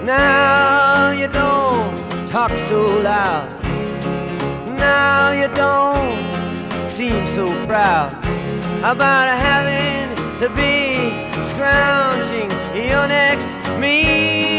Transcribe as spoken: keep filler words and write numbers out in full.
Now you don't talk so loud. Now you don't seem so proud about having to be scrounging. You're next to me.